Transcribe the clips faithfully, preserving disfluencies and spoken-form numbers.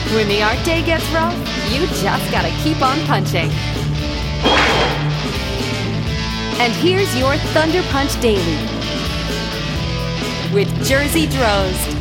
When the art day gets rough, you just gotta keep on punching. And here's your Thunder Punch Daily with Jersey Drozd.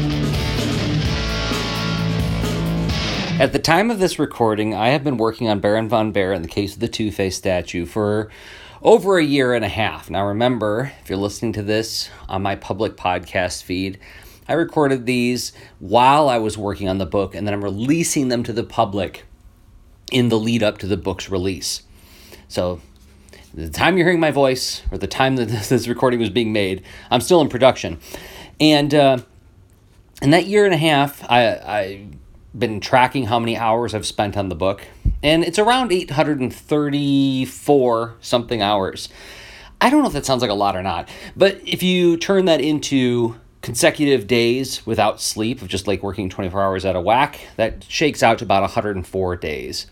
At the time of this recording, I have been working on Baron von Bear in the case of the Two-Face statue for over a year and a half. Now remember, if you're listening to this on my public podcast feed, I recorded these while I was working on the book, and then I'm releasing them to the public in the lead up to the book's release. So the time you're hearing my voice, or the time that this recording was being made, I'm still in production. And uh, in that year and a half, I... I been tracking how many hours I've spent on the book, and it's around eight hundred thirty-four something hours. I don't know if that sounds like a lot or not, but if you turn that into consecutive days without sleep, of just like working twenty-four hours out of whack, that shakes out to about one hundred four days.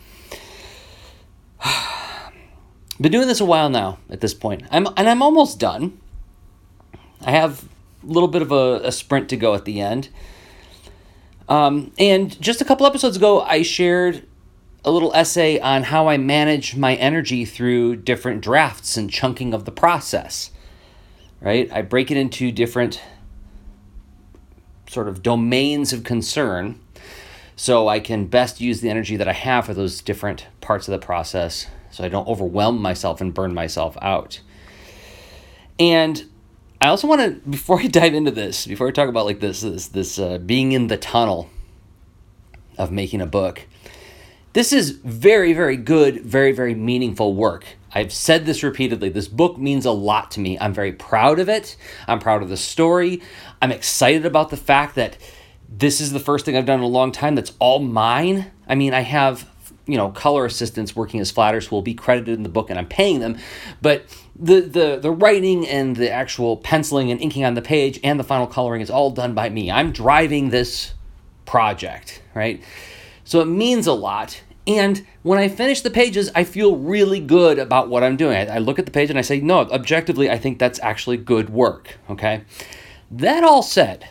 Been doing this a while now at this point. I'm and I'm almost done. I have a little bit of a, a sprint to go at the end. Um, and just a couple episodes ago, I shared a little essay on how I manage my energy through different drafts and chunking of the process, right? I break it into different sort of domains of concern so I can best use the energy that I have for those different parts of the process so I don't overwhelm myself and burn myself out. And I also want to, before I dive into this, before I talk about like this, this, this uh, being in the tunnel of making a book, this is very, very good, very, very meaningful work. I've said this repeatedly. This book means a lot to me. I'm very proud of it. I'm proud of the story. I'm excited about the fact that this is the first thing I've done in a long time that's all mine. I mean, I have, you know, color assistants working as flatters who will be credited in the book, and I'm paying them, but the, the the writing and the actual penciling and inking on the page and the final coloring is all done by me. I'm driving this project, right? So it means a lot. And when I finish the pages, I feel really good about what I'm doing. I, I look at the page and I say, no, objectively, I think that's actually good work, okay? That all said,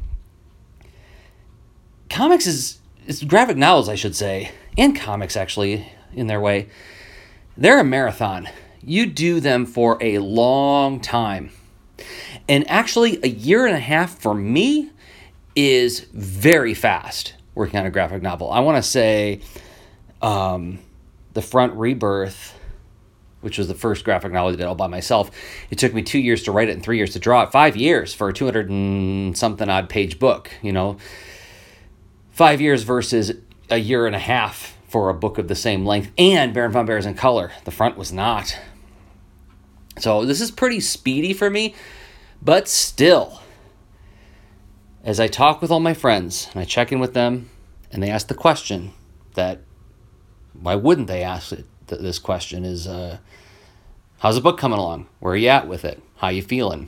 comics is, is graphic novels, I should say, and comics actually, in their way, they're a marathon. You do them for a long time. And actually, a year and a half for me is very fast working on a graphic novel. I want to say um, The Front Rebirth, which was the first graphic novel I did all by myself, it took me two years to write it and three years to draw it. Five years for a two hundred and something odd page book, you know. Five years versus a year and a half for a book of the same length, and Baron von Bear is in color. The front was not. So this is pretty speedy for me, but still, as I talk with all my friends and I check in with them and they ask the question that, why wouldn't they ask it, this question is, uh, how's the book coming along? Where are you at with it? How you feeling?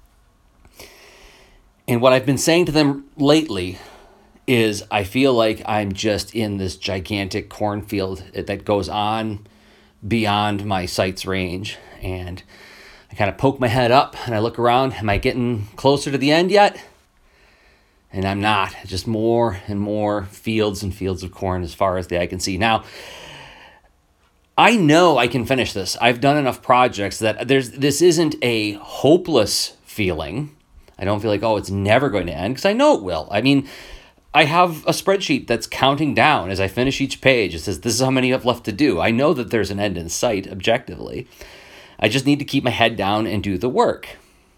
And what I've been saying to them lately is I feel like I'm just in this gigantic cornfield that goes on beyond my sight's range. And I kind of poke my head up and I look around. Am I getting closer to the end yet? And I'm not. Just more and more fields and fields of corn as far as the eye can see. Now, I know I can finish this. I've done enough projects that there's this isn't a hopeless feeling. I don't feel like, oh, it's never going to end, because I know it will. I mean, I have a spreadsheet that's counting down as I finish each page. It says, this is how many I've left to do. I know that there's an end in sight, objectively. I just need to keep my head down and do the work.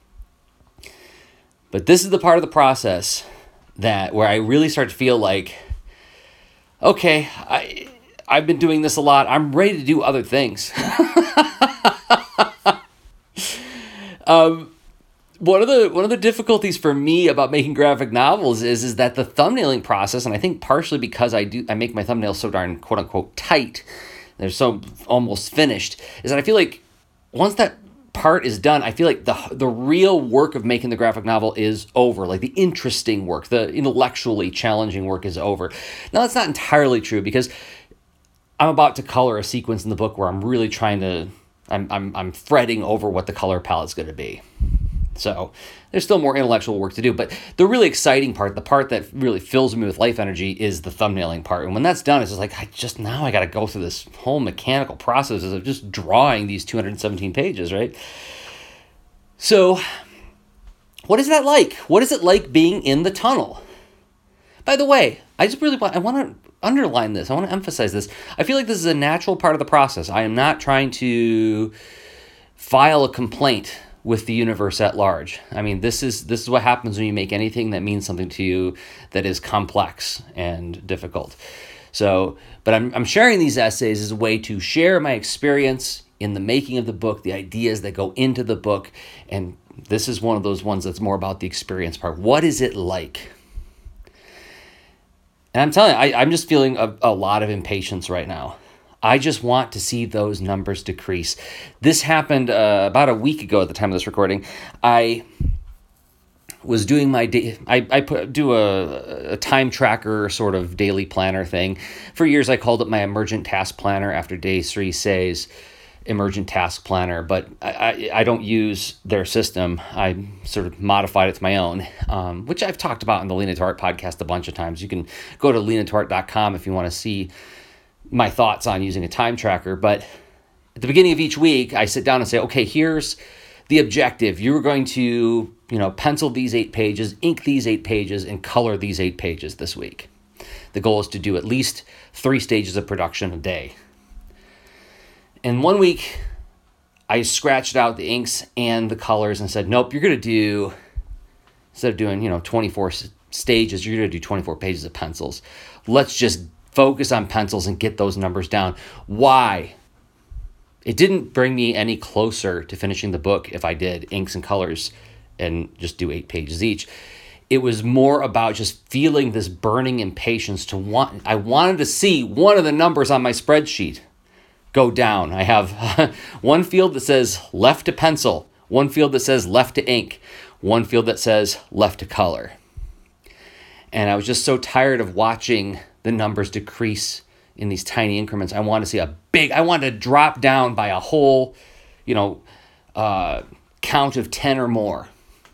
But this is the part of the process that where I really start to feel like, okay, I, I've been doing this a lot. I'm ready to do other things. um, One of the one of the difficulties for me about making graphic novels is is that the thumbnailing process, and I think partially because I do I make my thumbnails so darn quote unquote tight, they're so almost finished, is that I feel like once that part is done, I feel like the the real work of making the graphic novel is over. Like the interesting work, the intellectually challenging work is over. Now that's not entirely true, because I'm about to color a sequence in the book where I'm really trying to I'm I'm I'm fretting over what the color palette's going to be. So there's still more intellectual work to do. But the really exciting part, the part that really fills me with life energy, is the thumbnailing part. And when that's done, it's just like, I just, now I got to go through this whole mechanical process of just drawing these two hundred seventeen pages, right? So what is that like? What is it like being in the tunnel? By the way, I just really want, I want to underline this. I want to emphasize this. I feel like this is a natural part of the process. I am not trying to file a complaint with the universe at large. I mean, this is this is what happens when you make anything that means something to you that is complex and difficult. So, but I'm I'm sharing these essays as a way to share my experience in the making of the book, the ideas that go into the book, and this is one of those ones that's more about the experience part. What is it like? And I'm telling you, I, I'm just feeling a, a lot of impatience right now. I just want to see those numbers decrease. This happened uh, about a week ago at the time of this recording. I was doing my day. I, I put, do a, a time tracker sort of daily planner thing. For years, I called it my emergent task planner after day three says emergent task planner, but I, I, I don't use their system. I sort of modified it to my own, um, which I've talked about in the Lena to Art podcast a bunch of times. You can go to lena to art dot com if you want to see my thoughts on using a time tracker. But at the beginning of each week, I sit down and say, okay, here's the objective. You're going to, you know, pencil these eight pages, ink these eight pages, and color these eight pages this week. The goal is to do at least three stages of production a day. And one week, I scratched out the inks and the colors and said, nope, you're going to do, instead of doing, you know, twenty-four stages, you're going to do twenty-four pages of pencils. Let's just focus on pencils and get those numbers down. Why? It didn't bring me any closer to finishing the book if I did inks and colors and just do eight pages each. It was more about just feeling this burning impatience to want, I wanted to see one of the numbers on my spreadsheet go down. I have one field that says left to pencil, one field that says left to ink, one field that says left to color. And I was just so tired of watching the numbers decrease in these tiny increments. I want to see a big, I want to drop down by a whole, you know, uh, count of ten or more.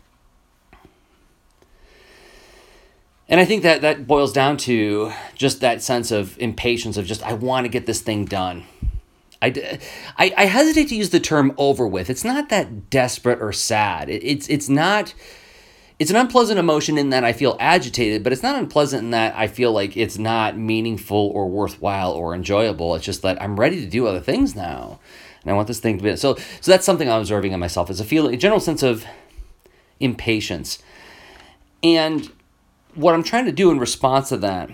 And I think that that boils down to just that sense of impatience of just, I want to get this thing done. I, I, I hesitate to use the term over with. It's not that desperate or sad. It, it's it's not, it's an unpleasant emotion in that I feel agitated, but it's not unpleasant in that I feel like it's not meaningful or worthwhile or enjoyable. It's just that I'm ready to do other things now. And I want this thing to be, so so that's something I'm observing in myself, is a feeling, a general sense of impatience. And what I'm trying to do in response to that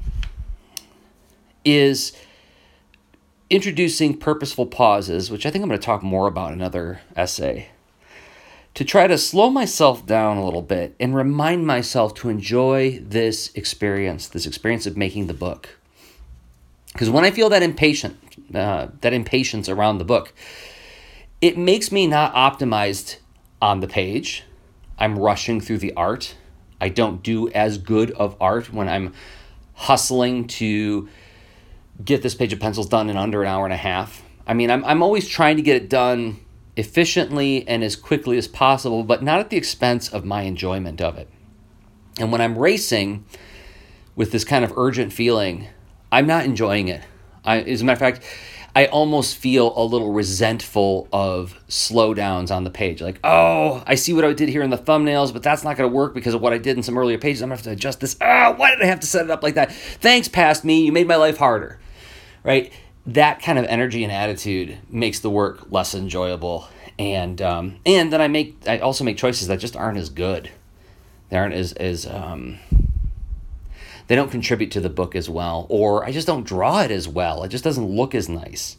is introducing purposeful pauses, which I think I'm going to talk more about in another essay, to try to slow myself down a little bit and remind myself to enjoy this experience, this experience of making the book. Because when I feel that impatient, uh, that impatience around the book, it makes me not optimized on the page. I'm rushing through the art. I don't do as good of art when I'm hustling to get this page of pencils done in under an hour and a half. I mean, I'm I'm always trying to get it done efficiently and as quickly as possible, but not at the expense of my enjoyment of it. And when I'm racing with this kind of urgent feeling, I'm not enjoying it. I, as a matter of fact, I almost feel a little resentful of slowdowns on the page. Like, oh, I see what I did here in the thumbnails, but that's not going to work because of what I did in some earlier pages. I'm going to have to adjust this. Oh, why did I have to set it up like that? Thanks, past me. You made my life harder, right? That kind of energy and attitude makes the work less enjoyable. And um, and then I make I also make choices that just aren't as good. They aren't as, as um, they don't contribute to the book as well, or I just don't draw it as well. It just doesn't look as nice.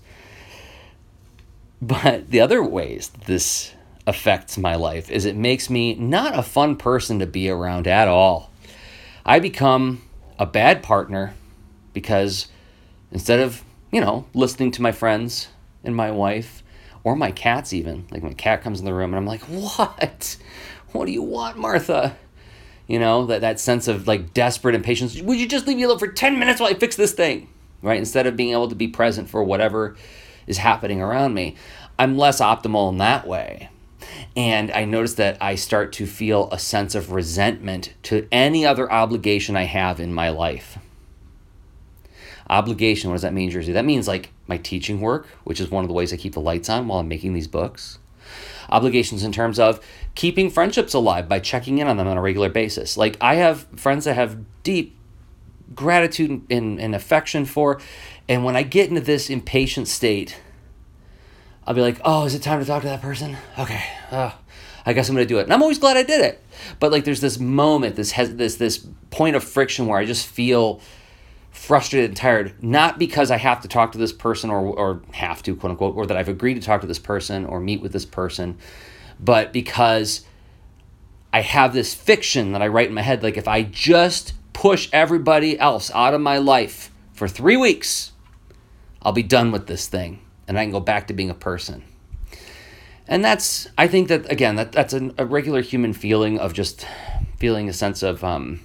But the other ways this affects my life is it makes me not a fun person to be around at all. I become a bad partner because instead of, you know, listening to my friends and my wife or my cats even, like my cat comes in the room and I'm like, what? What do you want, Martha? You know, that, that sense of like desperate impatience. Would you just leave me alone for ten minutes while I fix this thing? Right? Instead of being able to be present for whatever is happening around me. I'm less optimal in that way. And I notice that I start to feel a sense of resentment to any other obligation I have in my life. Obligation, what does that mean, Jersey? That means like my teaching work, which is one of the ways I keep the lights on while I'm making these books. Obligations in terms of keeping friendships alive by checking in on them on a regular basis. Like I have friends that have deep gratitude and, and affection for, and when I get into this impatient state, I'll be like, oh, is it time to talk to that person? Okay, uh, I guess I'm going to do it. And I'm always glad I did it. But like there's this moment, this has this this point of friction where I just feel frustrated and tired, not because I have to talk to this person or or have to, quote unquote, or that I've agreed to talk to this person or meet with this person, but because I have this fiction that I write in my head, like if I just push everybody else out of my life for three weeks, I'll be done with this thing and I can go back to being a person. And that's, I think that, again, that that's a, a regular human feeling of just feeling a sense of, um,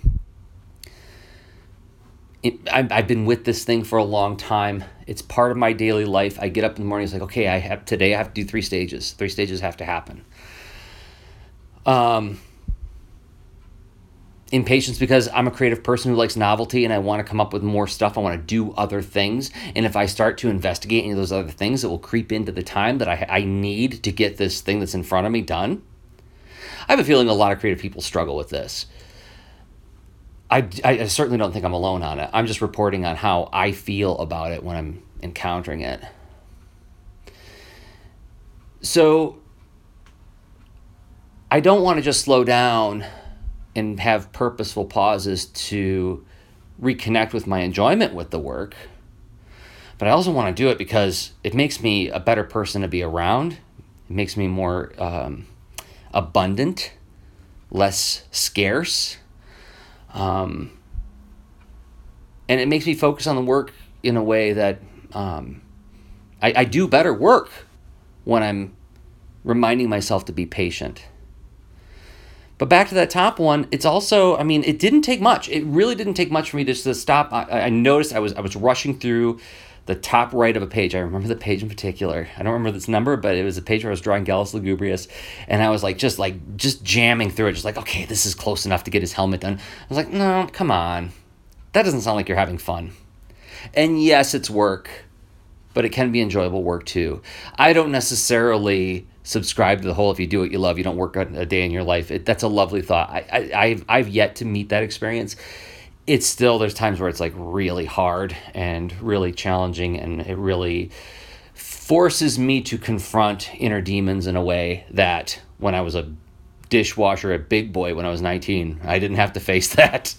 it, I, I've been with this thing for a long time. It's part of my daily life. I get up in the morning, it's like, okay, I have today I have to do three stages. Three stages have to happen. Um, Impatience because I'm a creative person who likes novelty and I want to come up with more stuff. I want to do other things. And if I start to investigate any of those other things, it will creep into the time that I, I need to get this thing that's in front of me done. I have a feeling a lot of creative people struggle with this. I, I certainly don't think I'm alone on it. I'm just reporting on how I feel about it when I'm encountering it. So I don't want to just slow down and have purposeful pauses to reconnect with my enjoyment with the work. But I also want to do it because it makes me a better person to be around. It makes me more um, abundant, less scarce. Um, and it makes me focus on the work in a way that um, I, I do better work when I'm reminding myself to be patient. But back to that top one, it's also, I mean, it didn't take much. It really didn't take much for me just to stop. I, I noticed I was I was rushing through the top right of a page. I remember the page in particular. I don't remember this number, but it was a page where I was drawing Gallus Lugubrius, and I was like, just like, just jamming through it, just like, okay, this is close enough to get his helmet done. I was like, no, come on. That doesn't sound like you're having fun. And yes, it's work, but it can be enjoyable work too. I don't necessarily subscribe to the whole, if you do what you love, you don't work a day in your life. It, that's a lovely thought. I, I, I've, I've yet to meet that experience. It's still, there's times where it's like really hard and really challenging, and it really forces me to confront inner demons in a way that when I was a dishwasher at Big Boy when I was nineteen, I didn't have to face that.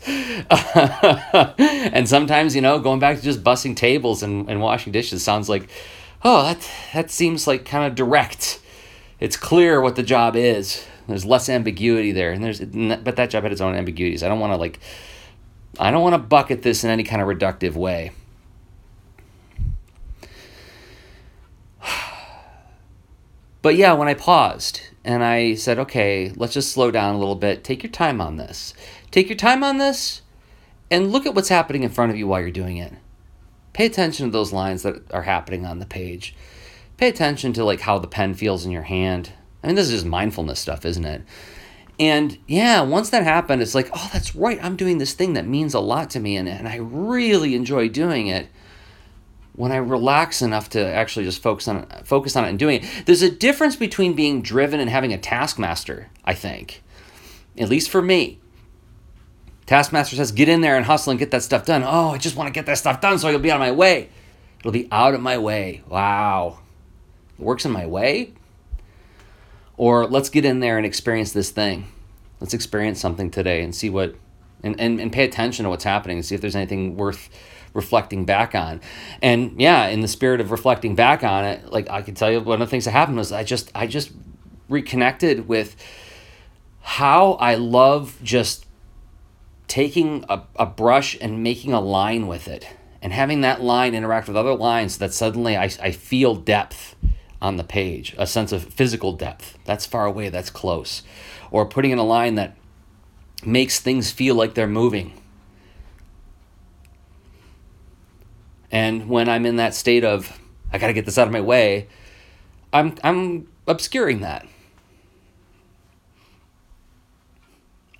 And sometimes, you know, going back to just bussing tables and, and washing dishes sounds like, oh, that that seems like kind of direct. It's clear what the job is. There's less ambiguity there, and there's but that job had its own ambiguities. I don't want to like, I don't want to bucket this in any kind of reductive way. But yeah, when I paused and I said, okay, let's just slow down a little bit. Take your time on this. Take your time on this and look at what's happening in front of you while you're doing it. Pay attention to those lines that are happening on the page. Pay attention to like how the pen feels in your hand. I mean, this is just mindfulness stuff, isn't it? And yeah, once that happened, it's like, oh, that's right. I'm doing this thing that means a lot to me, and, and I really enjoy doing it. When I relax enough to actually just focus on it, focus on it and doing it. There's a difference between being driven and having a taskmaster, I think. At least for me. Taskmaster says, get in there and hustle and get that stuff done. Oh, I just want to get that stuff done so it'll be out of my way. It'll be out of my way. Wow. It works in my way? Or let's get in there and experience this thing. Let's experience something today and see what, and, and, and pay attention to what's happening and see if there's anything worth reflecting back on. And yeah, in the spirit of reflecting back on it, like I can tell you one of the things that happened was I just I just reconnected with how I love just taking a, a brush and making a line with it and having that line interact with other lines, that suddenly I, I feel depth on the page, a sense of physical depth. That's far away, that's close. Or putting in a line that makes things feel like they're moving. And when I'm in that state of, I got to get this out of my way, I'm I'm obscuring that.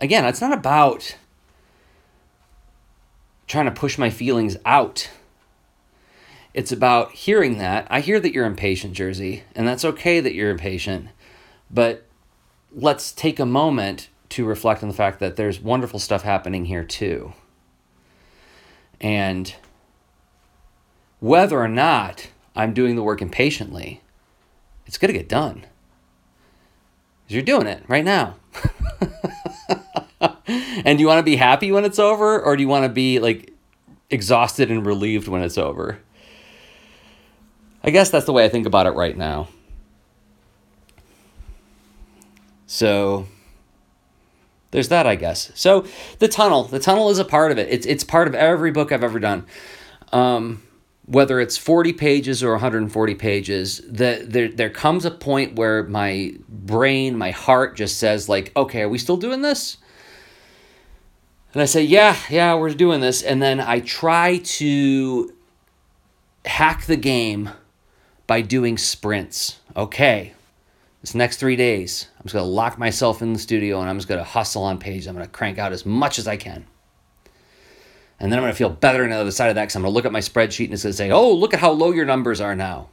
again, it's not about trying to push my feelings out. It's about hearing that. I hear that you're impatient, Jersey, and that's okay that you're impatient, but let's take a moment to reflect on the fact that there's wonderful stuff happening here too. And whether or not I'm doing the work impatiently, it's going to get done. Because you're doing it right now. And do you want to be happy when it's over, or do you want to be like exhausted and relieved when it's over? I guess that's the way I think about it right now. So there's that, I guess. So the tunnel, the tunnel is a part of it. It's it's part of every book I've ever done. Um, whether it's forty pages or one hundred forty pages, the, there there comes a point where my brain, my heart just says like, okay, are we still doing this? And I say, yeah, yeah, we're doing this. And then I try to hack the game by doing sprints. Okay, this next three days, I'm just going to lock myself in the studio and I'm just going to hustle on page. I'm going to crank out as much as I can. And then I'm going to feel better on the other side of that because I'm going to look at my spreadsheet and it's going to say, oh, look at how low your numbers are now.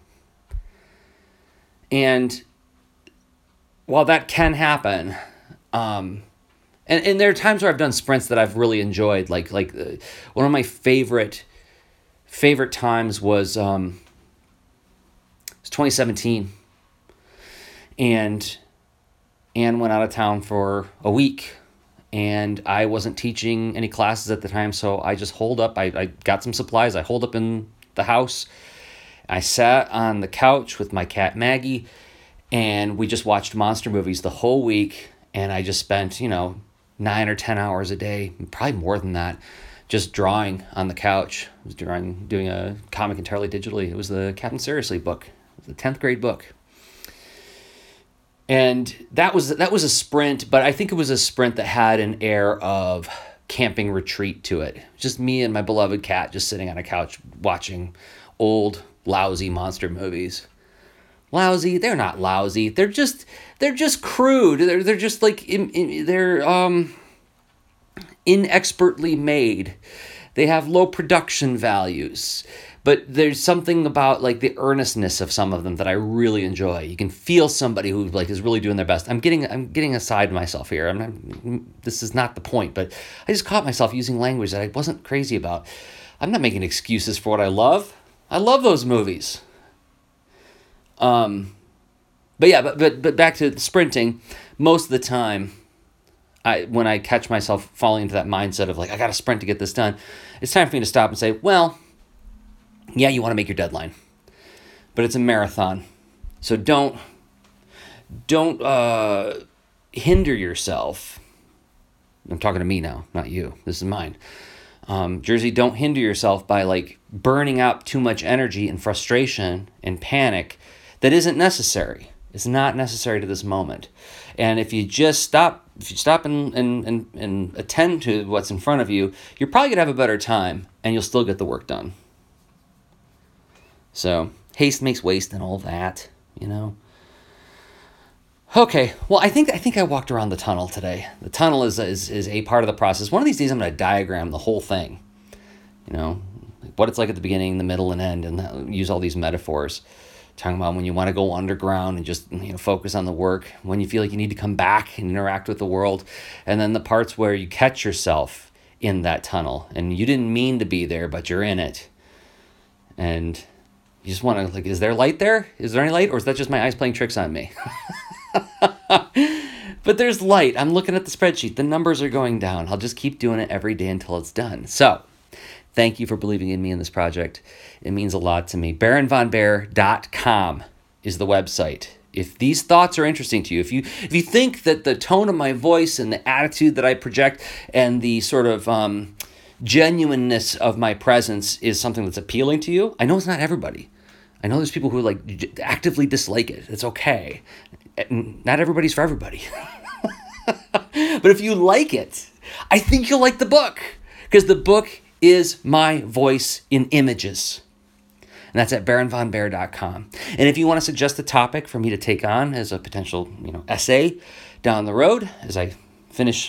And while that can happen, um, and, and there are times where I've done sprints that I've really enjoyed. Like like uh, one of my favorite favorite times was um, it was twenty seventeen. And Anne went out of town for a week. And I wasn't teaching any classes at the time, so I just holed up. I, I got some supplies. I holed up in the house. I sat on the couch with my cat Maggie, and we just watched monster movies the whole week. And I just spent, you know, nine or ten hours a day, probably more than that, just drawing on the couch. I was drawing, doing a comic entirely digitally. It was the Captain Seriously book. It was the tenth grade book. And that was that was a sprint, but I think it was a sprint that had an air of camping retreat to it. Just me and my beloved cat just sitting on a couch watching old, lousy monster movies. Lousy? They're not lousy. They're just they're just crude. They're they're just like in, in, they're um inexpertly made. They have low production values. But there's something about like the earnestness of some of them that I really enjoy. You can feel somebody who like is really doing their best. I'm getting I'm getting aside myself here. I'm not, this is not the point, but I just caught myself using language that I wasn't crazy about. I'm not making excuses for what I love. I love those movies. Um, but yeah, but but but back to sprinting. Most of the time, I when I catch myself falling into that mindset of like I got to sprint to get this done, it's time for me to stop and say, well. Yeah, you want to make your deadline, but it's a marathon. So don't, don't uh, hinder yourself. I'm talking to me now, not you. This is mine. Um, Jersey, don't hinder yourself by like burning out too much energy and frustration and panic that isn't necessary. It's not necessary to this moment. And if you just stop, if you stop and, and, and, and attend to what's in front of you, you're probably going to have a better time and you'll still get the work done. So, haste makes waste and all that, you know. Okay, well, I think I think I walked around the tunnel today. The tunnel is is is a part of the process. One of these days, I'm going to diagram the whole thing, you know, what it's like at the beginning, the middle, and end, and use all these metaphors, talking about when you want to go underground and just you know focus on the work, when you feel like you need to come back and interact with the world, and then the parts where you catch yourself in that tunnel and you didn't mean to be there, but you're in it, and you just want to, like, is there light there? Is there any light? Or is that just my eyes playing tricks on me? But there's light. I'm looking at the spreadsheet. The numbers are going down. I'll just keep doing it every day until it's done. So, thank you for believing in me in this project. It means a lot to me. baron von bear dot com is the website. If these thoughts are interesting to you, if you if you think that the tone of my voice and the attitude that I project and the sort of um, genuineness of my presence is something that's appealing to you, I know it's not everybody. I know there's people who like j- actively dislike it. It's okay. Not everybody's for everybody. But if you like it, I think you'll like the book, because the book is my voice in images. And that's at baron von bear dot com. And if you want to suggest a topic for me to take on as a potential, you know, essay down the road as I finish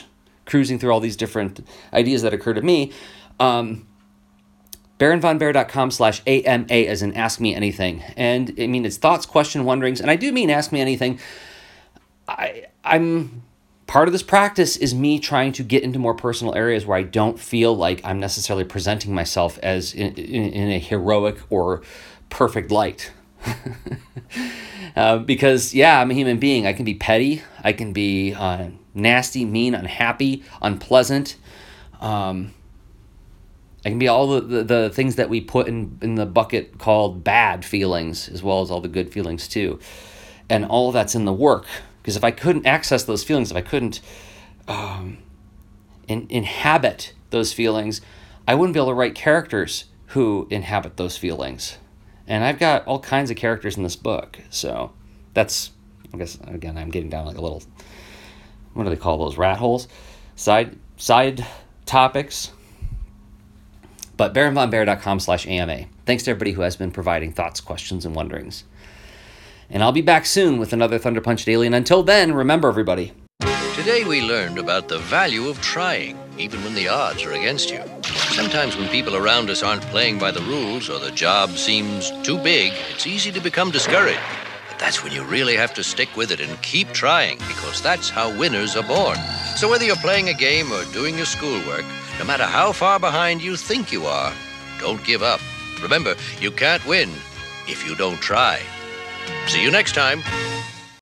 cruising through all these different ideas that occur to me. Um, baronvonbear.com slash AMA as in Ask Me Anything. And I mean, it's thoughts, question, wonderings. And I do mean Ask Me Anything. I, I'm part of this practice is me trying to get into more personal areas where I don't feel like I'm necessarily presenting myself as in, in, in a heroic or perfect light. uh, because, yeah, I'm a human being. I can be petty. I can be uh, nasty, mean, unhappy, unpleasant. Um, I can be all the, the, the things that we put in, in the bucket called bad feelings, as well as all the good feelings, too. And all of that's in the work. Because if I couldn't access those feelings, if I couldn't um, in, inhabit those feelings, I wouldn't be able to write characters who inhabit those feelings. And I've got all kinds of characters in this book. So that's, I guess, again, I'm getting down like a little, what do they call those, rat holes? Side side topics. But baronvonbear.com slash AMA. Thanks to everybody who has been providing thoughts, questions, and wonderings. And I'll be back soon with another Thunder Punch Daily. And until then, remember, everybody. Today we learned about the value of trying, even when the odds are against you. Sometimes when people around us aren't playing by the rules or the job seems too big, it's easy to become discouraged. But that's when you really have to stick with it and keep trying, because that's how winners are born. So whether you're playing a game or doing your schoolwork, no matter how far behind you think you are, don't give up. Remember, you can't win if you don't try. See you next time.